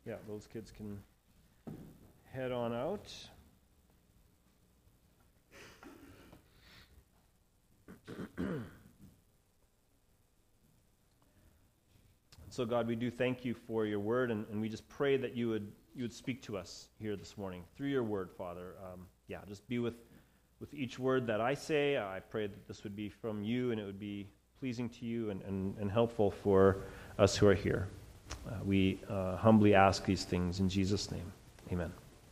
yeah, those kids can head on out. So God, we do thank you for your word, and we just pray that you would speak to us here this morning through your word, Father. Just be with each word that I say. I pray that this would be from you, and it would be pleasing to you and helpful for us who are here. We humbly ask these things in Jesus' name. Amen.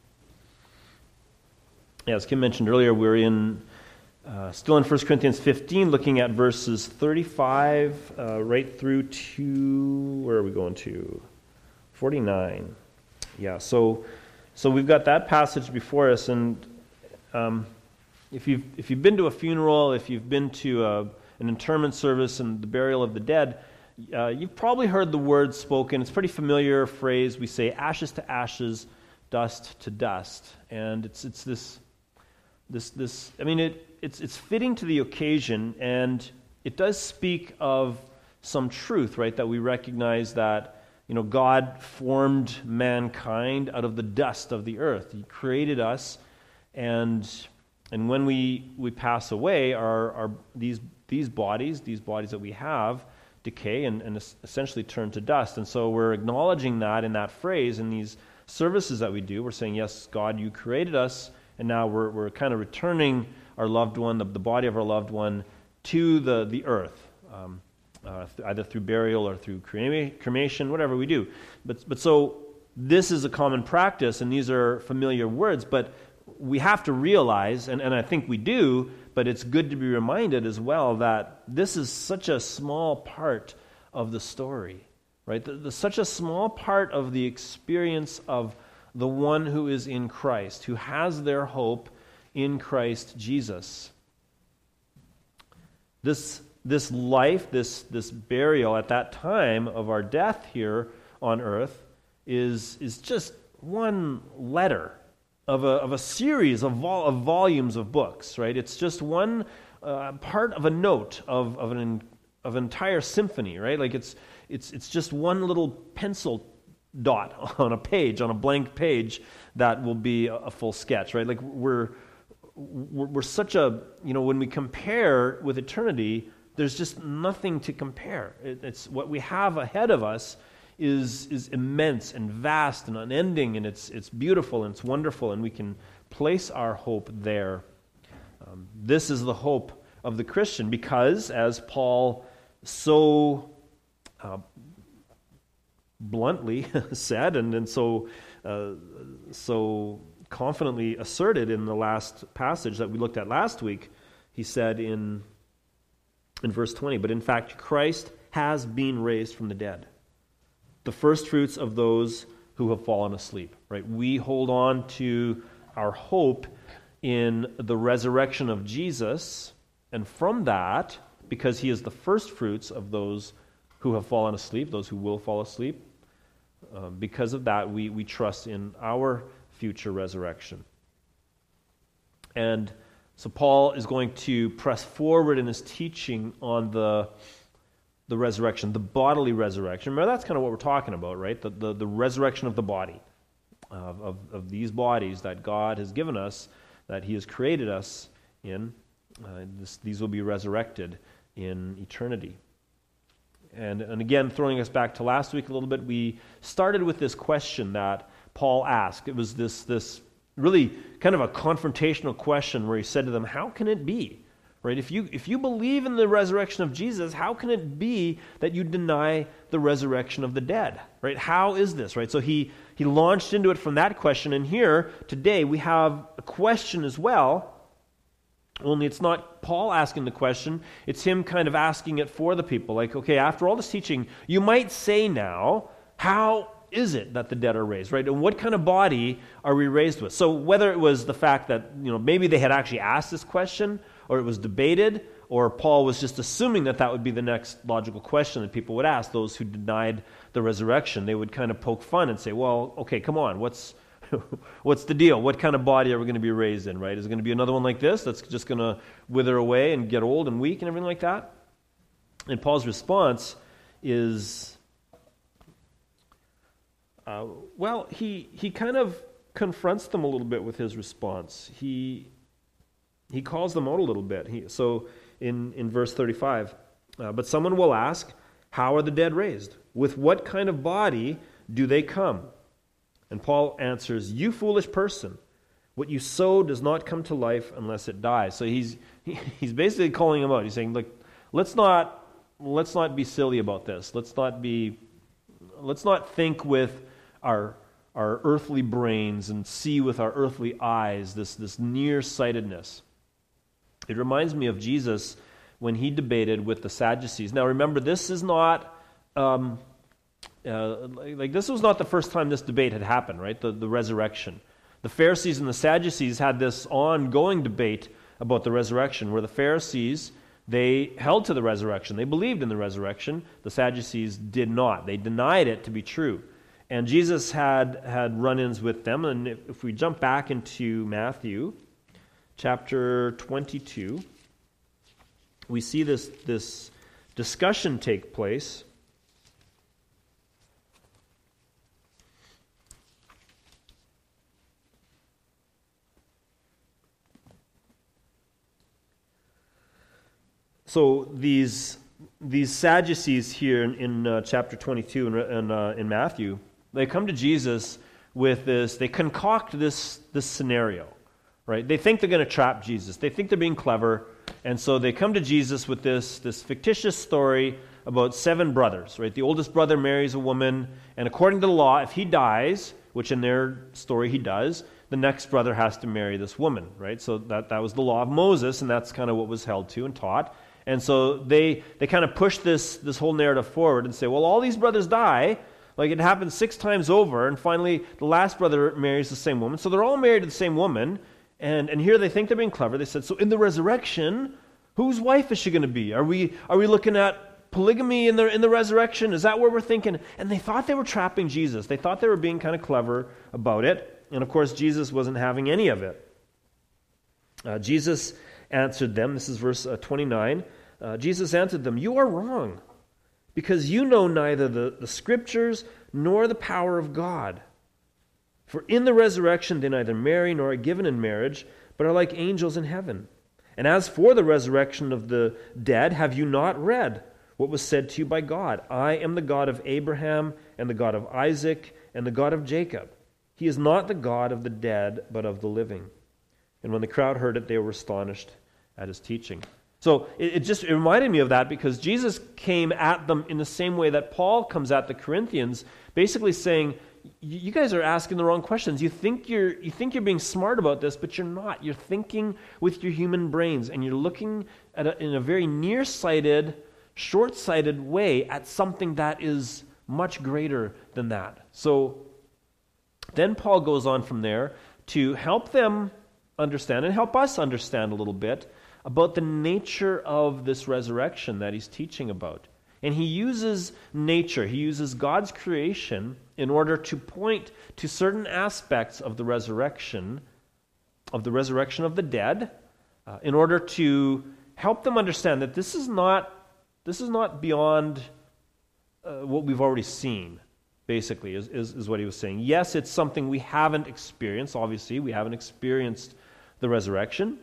Yeah, as Kim mentioned earlier, we're still in 1 Corinthians 15, looking at verses 35 right through to, where are we going to? 49. Yeah, so we've got that passage before us, and if you've been to a funeral, if you've been to an interment service and the burial of the dead, you've probably heard the word spoken. It's a pretty familiar phrase. We say ashes to ashes, dust to dust, and it's this. I mean, it's fitting to the occasion, and it does speak of some truth, right? That we recognize that God formed mankind out of the dust of the earth. He created us, and when we pass away, our these bodies that we have decay and essentially turn to dust. And so we're acknowledging that in that phrase in these services that we do. We're saying, yes, God, you created us. And now we're kind of returning our loved one, the body of our loved one, to the earth, either through burial or through cremation, whatever we do. But so this is a common practice, and these are familiar words, but we have to realize, and I think we do, but it's good to be reminded as well that this is such a small part of the story, right? Such a small part of the experience of the one who is in Christ, who has their hope in Christ Jesus. This life, this burial at that time of our death here on earth is just one letter of a series of volumes of books, right? It's just one part of a note of an entire symphony, right? Like it's just one little pencil dot on a page, on a blank page, that will be a full sketch, right? Like we're such a, when we compare with eternity, there's just nothing to compare. It's what we have ahead of us is immense and vast and unending, and it's beautiful and it's wonderful, and we can place our hope there. This is the hope of the Christian, because as Paul so bluntly said, and so confidently asserted in the last passage that we looked at last week, he said in verse 20, "But in fact, Christ has been raised from the dead, the first fruits of those who have fallen asleep." Right? We hold on to our hope in the resurrection of Jesus, and from that, because he is the first fruits of those who have fallen asleep, those who will fall asleep, because of that, we trust in our future resurrection. And so Paul is going to press forward in his teaching on the resurrection, the bodily resurrection. Remember, that's kind of what we're talking about, right? The resurrection of the body, of these bodies that God has given us, that he has created us in. These will be resurrected in eternity. And again, throwing us back to last week a little bit, we started with this question that Paul asked. It was this really kind of a confrontational question where he said to them, how can it be? Right? If you believe in the resurrection of Jesus, how can it be that you deny the resurrection of the dead? Right? How is this? Right? So he launched into it from that question, and here today we have a question as well. Only it's not Paul asking the question, it's him kind of asking it for the people. Like, okay, after all this teaching, you might say now, how is it that the dead are raised, right? And what kind of body are we raised with? So whether it was the fact that, maybe they had actually asked this question, or it was debated, or Paul was just assuming that would be the next logical question that people would ask, those who denied the resurrection. They would kind of poke fun and say, well, okay, come on, what's the deal? What kind of body are we going to be raised in, right? Is it going to be another one like this that's just going to wither away and get old and weak and everything like that? And Paul's response is, Well, he kind of confronts them a little bit with his response. He calls them out a little bit. So in verse 35, but someone will ask, how are the dead raised? With what kind of body do they come? And Paul answers, you foolish person, what you sow does not come to life unless it dies. So he's basically calling them out. He's saying, look, let's not be silly about this. Let's not think with our earthly brains and see with our earthly eyes this nearsightedness. It reminds me of Jesus when he debated with the Sadducees. Now remember, this is not this was not the first time this debate had happened, right? The resurrection. The Pharisees and the Sadducees had this ongoing debate about the resurrection, where the Pharisees, they held to the resurrection. They believed in the resurrection. The Sadducees did not. They denied it to be true. And Jesus had run-ins with them. And if we jump back into Matthew chapter 22, we see this discussion take place. So these Sadducees here in chapter 22 in Matthew, they come to Jesus with this. They concoct this scenario, right? They think they're going to trap Jesus. They think they're being clever, and so they come to Jesus with this fictitious story about 7 brothers, right? The oldest brother marries a woman, and according to the law, if he dies, which in their story he does, the next brother has to marry this woman, right? So that was the law of Moses, and that's kind of what was held to and taught. And so they kind of push this whole narrative forward and say, well, all these brothers die, like it happened 6 times over, and finally the last brother marries the same woman. So they're all married to the same woman, and here they think they're being clever. They said, so in the resurrection, whose wife is she going to be? Are we looking at polygamy in the resurrection? Is that where we're thinking? And they thought they were trapping Jesus. They thought they were being kind of clever about it. And of course, Jesus wasn't having any of it. Jesus answered them, this is verse 29, Jesus answered them, you are wrong, because you know neither the Scriptures nor the power of God. For in the resurrection they neither marry nor are given in marriage, but are like angels in heaven. And as for the resurrection of the dead, have you not read what was said to you by God? I am the God of Abraham, and the God of Isaac, and the God of Jacob. He is not the God of the dead, but of the living. And when the crowd heard it, they were astonished at his teaching. So it reminded me of that, because Jesus came at them in the same way that Paul comes at the Corinthians, basically saying, you guys are asking the wrong questions. You think you're being smart about this, but you're not. You're thinking with your human brains, and you're looking in a very nearsighted, short-sighted way at something that is much greater than that. So then Paul goes on from there to help them understand and help us understand a little bit about the nature of this resurrection that he's teaching about. And he uses nature, he uses God's creation in order to point to certain aspects of the resurrection of the dead, in order to help them understand that this is not beyond what we've already seen, basically, is what he was saying. Yes, it's something we haven't experienced, obviously. We haven't experienced the resurrection.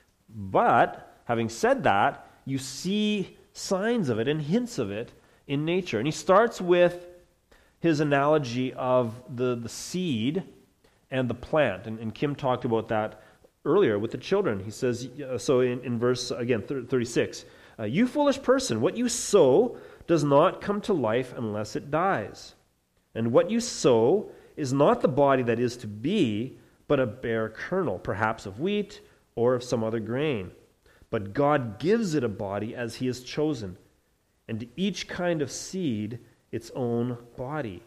But, having said that, you see signs of it and hints of it in nature. And he starts with his analogy of the seed and the plant. And Kim talked about that earlier with the children. He says, so in verse, again, 36, you foolish person, what you sow does not come to life unless it dies. And what you sow is not the body that is to be, but a bare kernel, perhaps of wheat or of some other grain. But God gives it a body as he has chosen, and to each kind of seed its own body.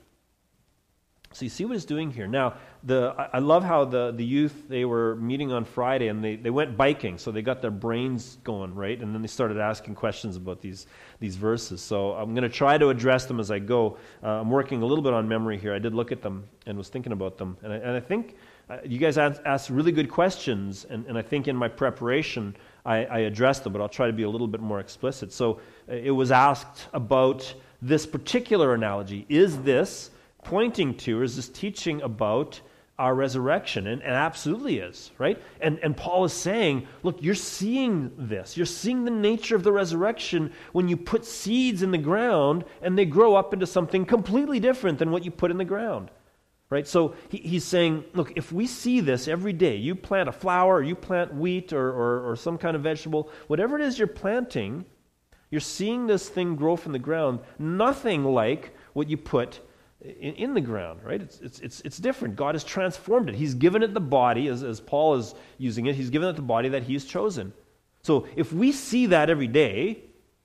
So you see what it's doing here. Now, I love how the youth, they were meeting on Friday, and they went biking, so they got their brains going, right? And then they started asking questions about these verses. So I'm going to try to address them as I go. I'm working a little bit on memory here. I did look at them and was thinking about them. And I think you guys asked really good questions, and I think in my preparation I addressed them, but I'll try to be a little bit more explicit. So it was asked about this particular analogy. Is this pointing to, or is this teaching about our resurrection? And absolutely is, right? And Paul is saying, look, you're seeing this. You're seeing the nature of the resurrection when you put seeds in the ground and they grow up into something completely different than what you put in the ground. Right? So he's saying, look, if we see this every day, you plant a flower, or you plant wheat or some kind of vegetable, whatever it is you're planting, you're seeing this thing grow from the ground, nothing like what you put in the ground, right? It's different. God has transformed it. He's given it the body, as Paul is using it, he's given it the body that he's chosen. So if we see that every day,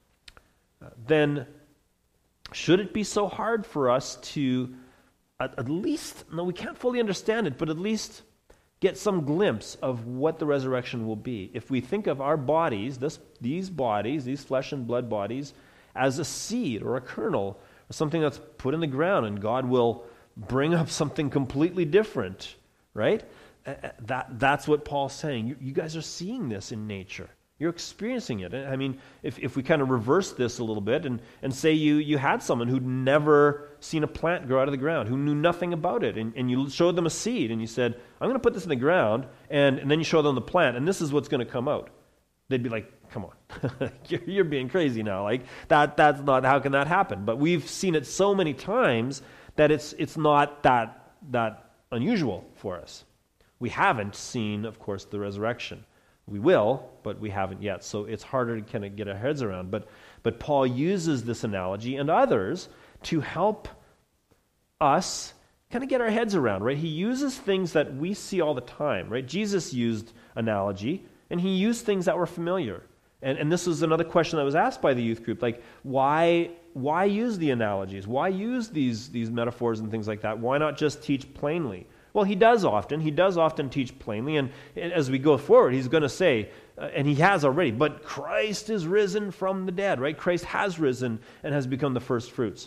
then should it be so hard for us to at least, no, we can't fully understand it, but at least get some glimpse of what the resurrection will be? If we think of our bodies, these bodies, these flesh and blood bodies, as a seed or a kernel, or something that's put in the ground, and God will bring up something completely different, right? That's what Paul's saying. You guys are seeing this in nature. You're experiencing it. I mean, if we kind of reverse this a little bit and say you had someone who'd never seen a plant grow out of the ground, who knew nothing about it, and you showed them a seed, and you said, I'm going to put this in the ground, and then you show them the plant, and this is what's going to come out. They'd be like, come on, you're being crazy now. Like, that's not, how can that happen? But we've seen it so many times that it's not that unusual for us. We haven't seen, of course, the resurrection. We will, but we haven't yet. So it's harder to kind of get our heads around. But Paul uses this analogy and others to help us kind of get our heads around, right? He uses things that we see all the time, right? Jesus used analogy, and he used things that were familiar. And this was another question that was asked by the youth group, like, why use the analogies? Why use these metaphors and things like that? Why not just teach plainly? Well, he does often teach plainly, and as we go forward, he's going to say, and he has already, but Christ is risen from the dead, right? Christ has risen and has become the first fruits.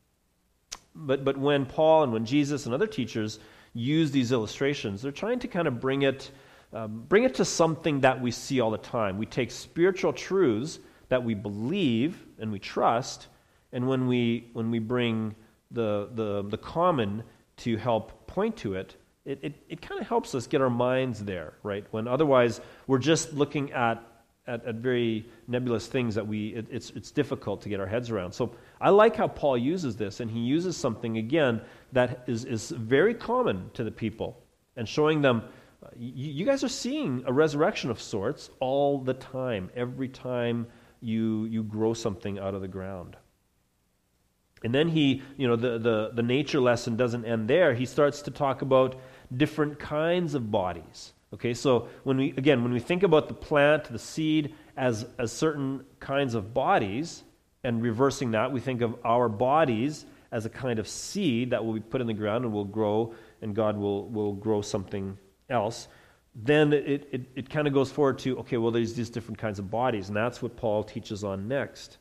But when Paul and when Jesus and other teachers use these illustrations, they're trying to kind of bring it to something that we see all the time. We take spiritual truths that we believe and we trust, and when we bring the common to help point to it, it kind of helps us get our minds there, right? When otherwise we're just looking at very nebulous things that it's difficult to get our heads around. So I like how Paul uses this, and he uses something, again, that is very common to the people, and showing them, you guys are seeing a resurrection of sorts all the time, every time you grow something out of the ground. And then the nature lesson doesn't end there. He starts to talk about different kinds of bodies. Okay, so when we think about the plant, the seed, as certain kinds of bodies, and reversing that, we think of our bodies as a kind of seed that will be put in the ground and will grow, and God will grow something else. Then it kind of goes forward to, okay, well, there's these different kinds of bodies, and that's what Paul teaches on next.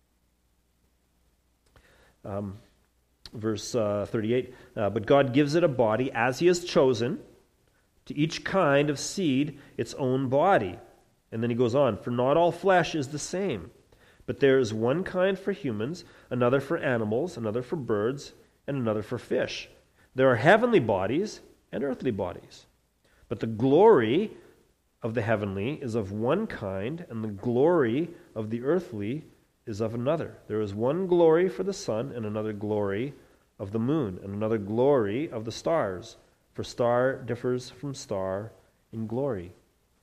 Verse 38, but God gives it a body as he has chosen, to each kind of seed its own body. And then he goes on, for not all flesh is the same, but there is one kind for humans, another for animals, another for birds, and another for fish. There are heavenly bodies and earthly bodies, but the glory of the heavenly is of one kind, and the glory of the earthly is of another. There is one glory for the sun, and another glory of the moon, and another glory of the stars. For star differs from star in glory.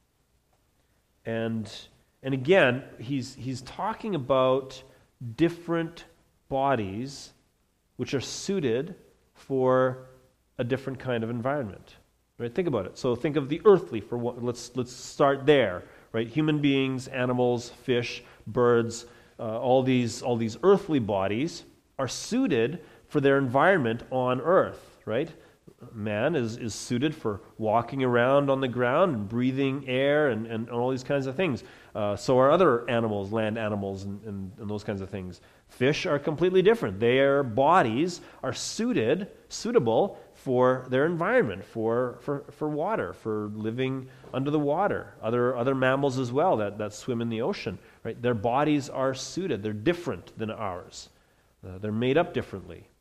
And again, he's talking about different bodies which are suited for a different kind of environment. Right? Think about it. So think of the earthly for one. Let's start there. Right? Human beings, animals, fish, birds. All these earthly bodies are suited for their environment on earth, right? Man is suited for walking around on the ground and breathing air and all these kinds of things. So are other animals, land animals, and those kinds of things. Fish are completely different. Their bodies are suitable for their environment, for water, for living under the water. Other mammals as well that swim in the ocean, right? Their bodies are suited. They're different than ours. They're made up differently.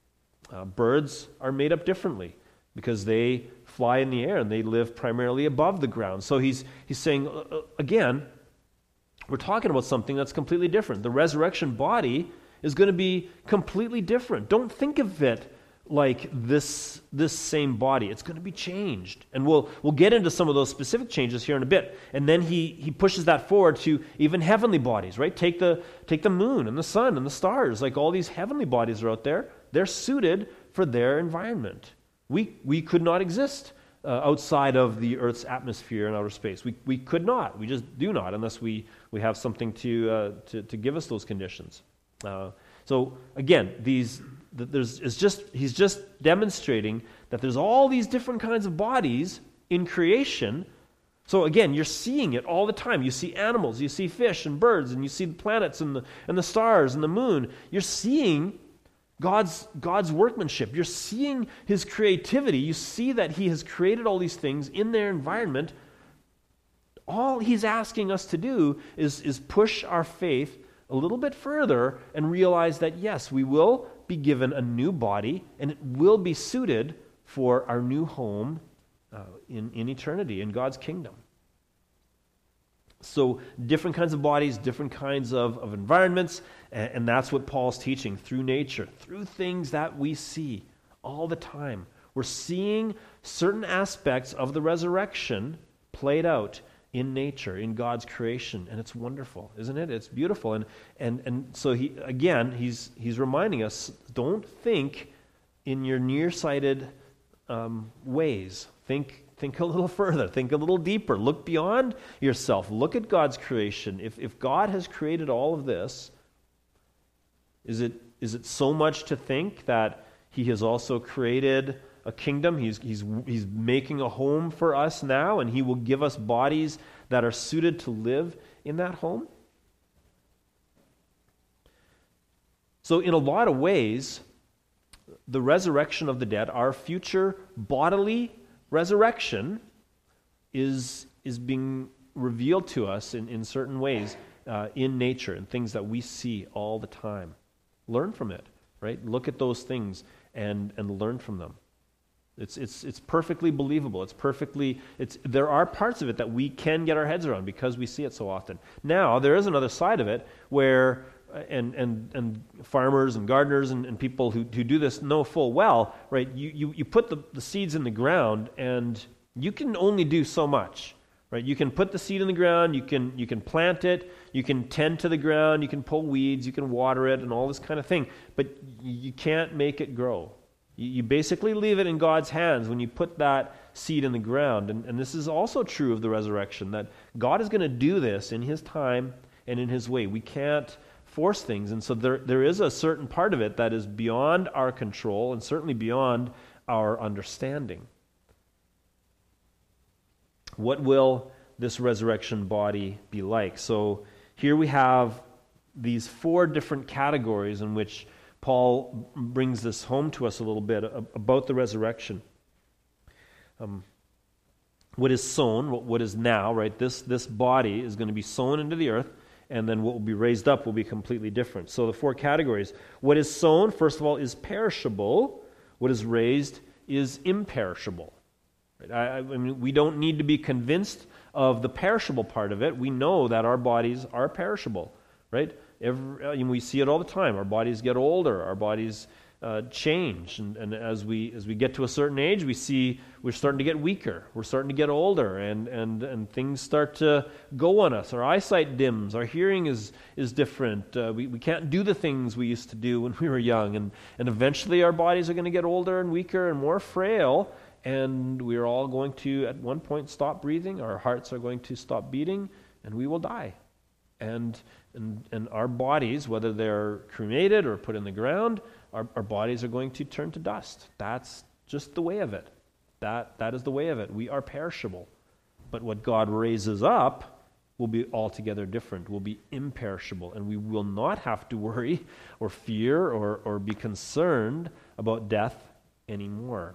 Birds are made up differently because they fly in the air and they live primarily above the ground. So he's saying, again, we're talking about something that's completely different. The resurrection body is going to be completely different. Don't think of it like this same body. It's going to be changed. And we'll get into some of those specific changes here in a bit. And then he pushes that forward to even heavenly bodies, right? Take the moon and the sun and the stars, like all these heavenly bodies are out there. They're suited for their environment. We could not exist outside of the Earth's atmosphere and outer space. We could not. We just do not unless we have something to give us those conditions. So again, he's just demonstrating that there's all these different kinds of bodies in creation. So again, you're seeing it all the time. You see animals, you see fish and birds, and you see the planets and the stars and the moon. You're seeing God's workmanship. You're seeing His creativity. You see that He has created all these things in their environment. All He's asking us to do is push our faith a little bit further and realize that, yes, we will be given a new body, and it will be suited for our new home in eternity, in God's kingdom. So different kinds of bodies, different kinds of environments, and that's what Paul's teaching through nature, through things that we see all the time. We're seeing certain aspects of the resurrection played out in nature, in God's creation, and it's wonderful, isn't it? It's beautiful, and so he's reminding us: don't think in your nearsighted ways. Think a little further. Think a little deeper. Look beyond yourself. Look at God's creation. If God has created all of this, is it so much to think that He has also created a kingdom? He's making a home for us now, and He will give us bodies that are suited to live in that home. So in a lot of ways, the resurrection of the dead, our future bodily resurrection, is being revealed to us in certain ways in nature, and things that we see all the time. Learn from it, right? Look at those things and learn from them. It's perfectly believable. There are parts of it that we can get our heads around because we see it so often. Now, there is another side of it where and farmers and gardeners and people who do this know full well, right? You put the seeds in the ground, and you can only do so much, right? You can put the seed in the ground, you can plant it, you can tend to the ground, you can pull weeds, you can water it, and all this kind of thing, but you can't make it grow. You basically leave it in God's hands when you put that seed in the ground, and this is also true of the resurrection, that God is going to do this in His time and in His way. We can't force things, and so there is a certain part of it that is beyond our control and certainly beyond our understanding. What will this resurrection body be like? So here we have these 4 different categories in which Paul brings this home to us a little bit about the resurrection. What is sown, what is now, right? This body is going to be sown into the earth, and then what will be raised up will be completely different. So the 4 categories. What is sown, first of all, is perishable. What is raised is imperishable. Right? I mean, we don't need to be convinced of the perishable part of it. We know that our bodies are perishable, right? We see it all the time. Our bodies get older. Our bodies change, and as we get to a certain age, we see we're starting to get weaker. We're starting to get older, and things start to go on us. Our eyesight dims. Our hearing is different. We can't do the things we used to do when we were young, and eventually our bodies are going to get older and weaker and more frail, and we're all going to at one point stop breathing. Our hearts are going to stop beating, and we will die. And our bodies, whether they're cremated or put in the ground, our bodies are going to turn to dust. That's just the way of it. That is the way of it. We are perishable. But what God raises up will be altogether different, will be imperishable, and we will not have to worry or fear or be concerned about death anymore.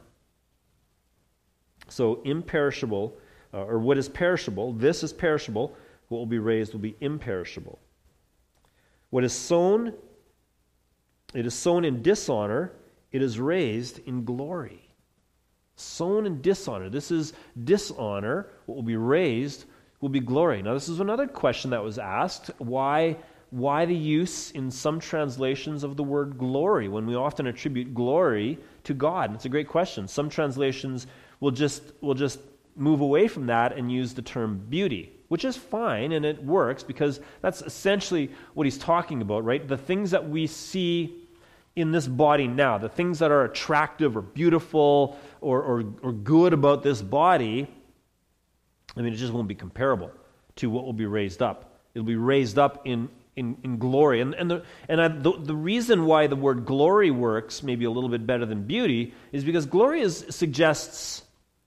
So imperishable, or what is perishable, this is perishable. What will be raised will be imperishable. What is sown, it is sown in dishonor, it is raised in glory. Sown in dishonor. This is dishonor. What will be raised will be glory. Now, this is another question that was asked. Why the use in some translations of the word glory when we often attribute glory to God? And it's a great question. Some translations will just move away from that and use the term beauty, which is fine, and it works because that's essentially what he's talking about, right? The things that we see in this body now, the things that are attractive or beautiful or good about this body, I mean, it just won't be comparable to what will be raised up. It'll be raised up in glory. And the reason why the word glory works maybe a little bit better than beauty is because glory suggests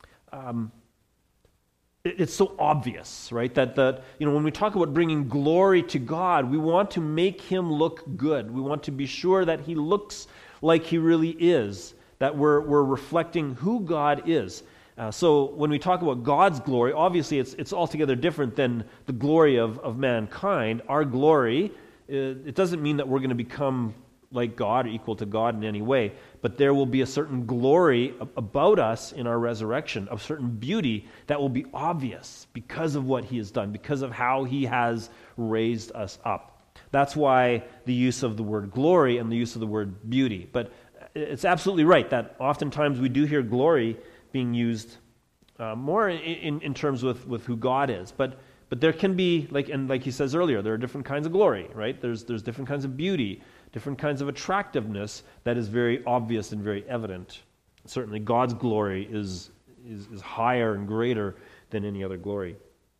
it's so obvious, right? That when we talk about bringing glory to God, we want to make him look good. We want to be sure that he looks like he really is, that we're reflecting who God is. So when we talk about God's glory, obviously it's altogether different than the glory of mankind. Our glory, it doesn't mean that we're going to become like God or equal to God in any way, but there will be a certain glory about us in our resurrection, a certain beauty that will be obvious because of what he has done, because of how he has raised us up. That's why the use of the word glory and the use of the word beauty. But it's absolutely right that oftentimes we do hear glory being used more in terms with who God is. But there can be, like he says earlier, there are different kinds of glory, right? There's different kinds of beauty, different kinds of attractiveness that is very obvious and very evident. Certainly God's glory is higher and greater than any other glory.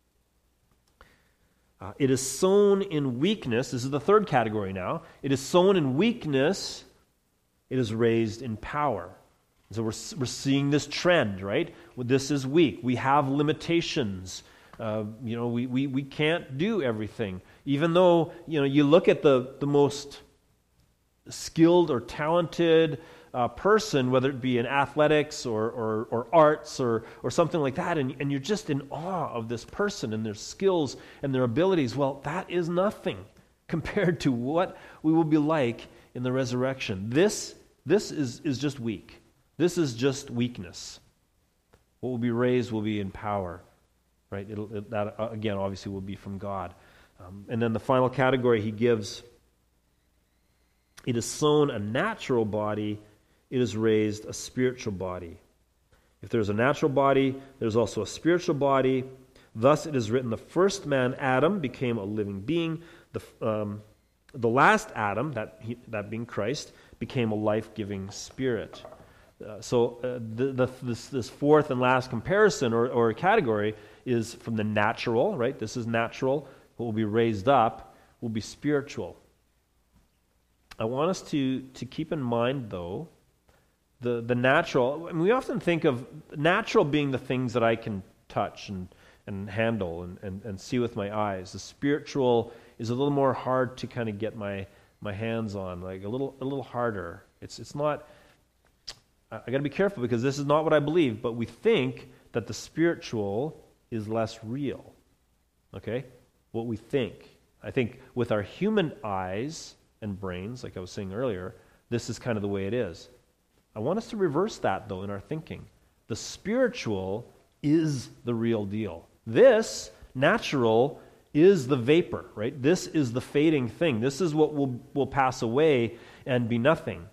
It is sown in weakness. This is the third category now. It is sown in weakness. It is raised in power. So we're seeing this trend, right? This is weak. We have limitations. We can't do everything. Even though, you look at the most skilled or talented person, whether it be in athletics or arts or something like that, and you're just in awe of this person and their skills and their abilities. Well, that is nothing compared to what we will be like in the resurrection. This is just weak. This is just weakness. What will be raised will be in power, right? That again, obviously, will be from God. And then the final category he gives, it is sown a natural body, it is raised a spiritual body. If there's a natural body, there's also a spiritual body. Thus it is written, the first man, Adam, became a living being. The last Adam, that being Christ, became a life-giving spirit. This fourth and last comparison or category is from the natural, right? This is natural. What will be raised up will be spiritual. I want us to keep in mind, though, the natural. I mean, we often think of natural being the things that I can touch and handle and see with my eyes. The spiritual is a little more hard to kind of get my hands on, like a little harder. It's not. I got to be careful because this is not what I believe, but we think that the spiritual is less real. Okay? What we think. I think with our human eyes and brains, like I was saying earlier, this is kind of the way it is. I want us to reverse that, though, in our thinking. The spiritual is the real deal. This, natural, is the vapor, right? This is the fading thing. This is what will pass away and be nothing.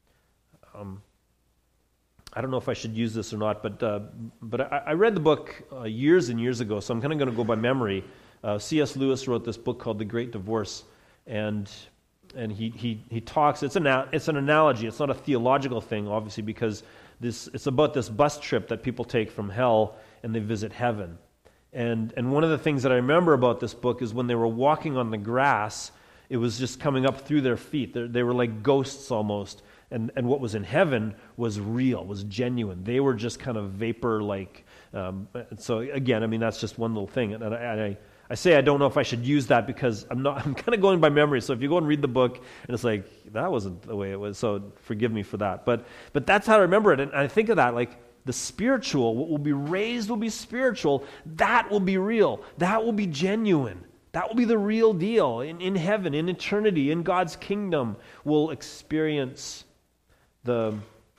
I don't know if I should use this or not, but I read the book years and years ago, so I'm kind of going to go by memory. C.S. Lewis wrote this book called The Great Divorce, and he talks. It's an analogy. It's not a theological thing, obviously, because it's about this bus trip that people take from hell and they visit heaven. And one of the things that I remember about this book is when they were walking on the grass, it was just coming up through their feet. They were like ghosts almost. And what was in heaven was real, was genuine. They were just kind of vapor-like. So again, I mean, that's just one little thing. And I say I don't know if I should use that because I'm kind of going by memory. So if you go and read the book and it's like, that wasn't the way it was, so forgive me for that. But that's how I remember it. And I think of that like the spiritual, what will be raised will be spiritual. That will be real. That will be genuine. That will be the real deal. In heaven, in eternity, in God's kingdom, we'll experience the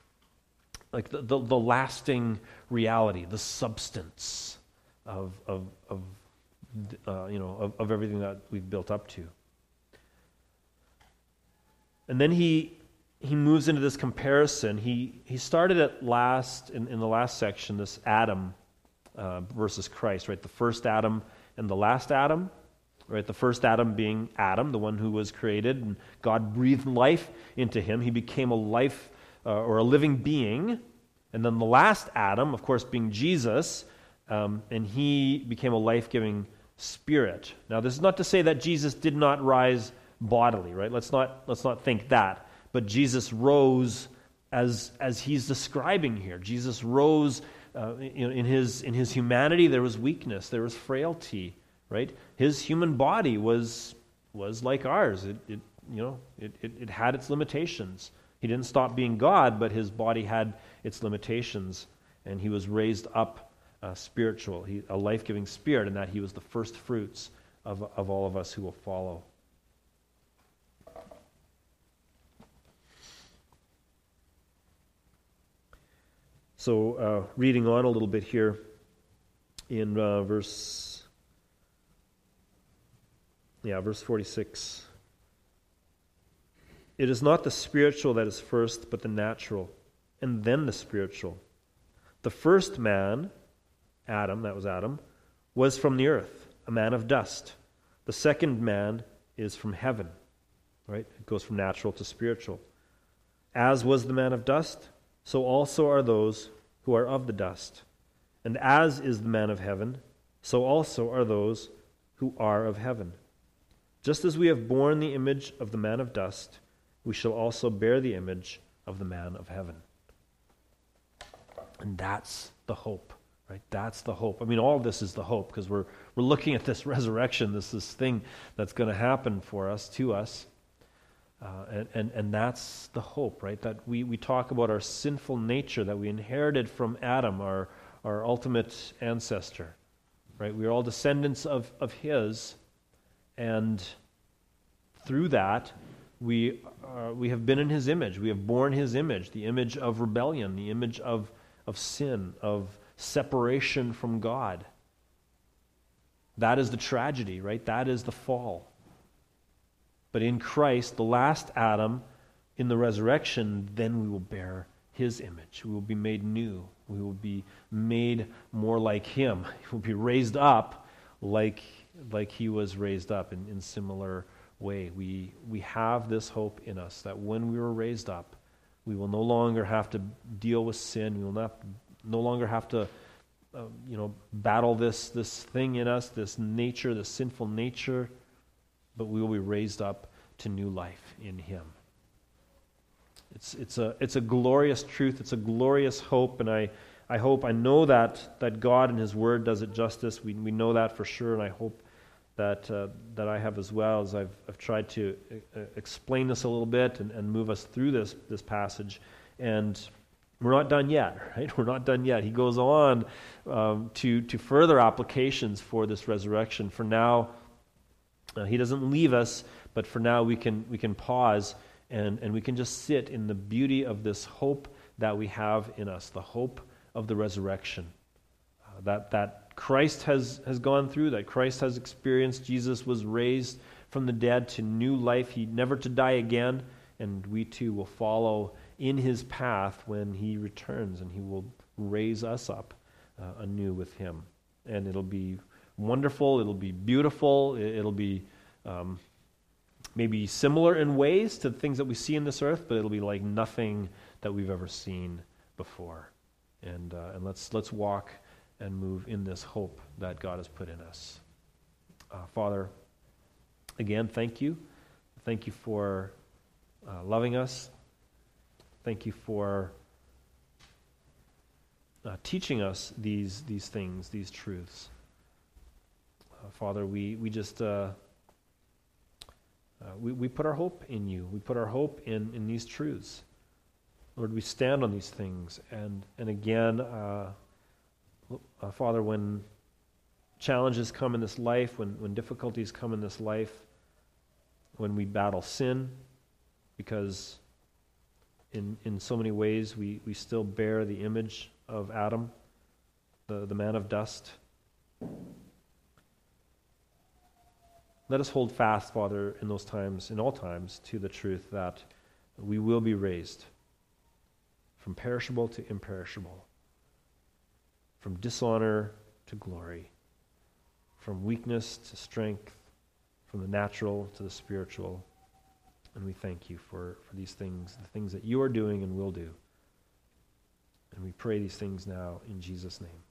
lasting reality, the substance of everything that we've built up to. And then he moves into this comparison. He started at last in the last section, this Adam versus Christ, right? The first Adam and the last Adam, right? The first Adam being Adam, the one who was created, and God breathed life into him. He became a life or a living being. And then the last Adam, of course, being Jesus, and he became a life-giving spirit. Now, this is not to say that Jesus did not rise bodily, right? Let's not think that. But Jesus rose as he's describing here. Jesus rose in his humanity. There was weakness, there was frailty, right? His human body was like ours. It had its limitations. He didn't stop being God, but his body had its limitations, and he was raised up spiritual, a life-giving spirit, and that he was the first fruits of all of us who will follow. So reading on a little bit here in verse 46. It is not the spiritual that is first, but the natural, and then the spiritual. The first man, Adam, that was Adam, was from the earth, a man of dust. The second man is from heaven, right? It goes from natural to spiritual. As was the man of dust, so also are those who are of the dust. And as is the man of heaven, so also are those who are of heaven. Just as we have borne the image of the man of dust, we shall also bear the image of the man of heaven. And that's the hope, right? That's the hope. I mean, all of this is the hope, because we're looking at this resurrection, this thing that's going to happen for us, to us. And that's the hope, right? That we talk about our sinful nature that we inherited from Adam, our ultimate ancestor, right? We are all descendants of his, and through that, we have been in his image. We have borne his image, the image of rebellion, the image of sin, of separation from God. That is the tragedy, right? That is the fall. But in Christ, the last Adam, in the resurrection, then we will bear his image. We will be made new. We will be made more like him. We will be raised up like he was raised up in similar way. We have this hope in us that when we were raised up, we will no longer have to deal with sin. We will no longer have to battle this thing in us, this nature, this sinful nature, but we will be raised up to new life in him. It's a glorious truth. It's a glorious hope, and I know that God and his word does it justice. We know that for sure, and I hope that I have as well, as I've tried to explain this a little bit and move us through this passage. And we're not done yet, right? We're not done yet. He goes on to further applications for this resurrection. For now, he doesn't leave us, but for now we can pause and we can just sit in the beauty of this hope that we have in us, the hope of the resurrection. That Christ has gone through, that Christ has experienced. Jesus was raised from the dead to new life. He never to die again, and we too will follow in his path when he returns, and he will raise us up anew with him. And it'll be wonderful, it'll be beautiful, it'll be maybe similar in ways to the things that we see in this earth, but it'll be like nothing that we've ever seen before. And let's walk and move in this hope that God has put in us. Father, again, thank you. Thank you for loving us. Thank you for teaching us these things, these truths. Father, we just we put our hope in you. We put our hope in these truths. Lord, we stand on these things, and again, Father, when challenges come in this life, when difficulties come in this life, when we battle sin, because in so many ways we still bear the image of Adam, the man of dust. Let us hold fast, Father, in those times, in all times, to the truth that we will be raised from perishable to imperishable, from dishonor to glory, from weakness to strength, from the natural to the spiritual. And we thank you for these things, the things that you are doing and will do. And we pray these things now in Jesus' name.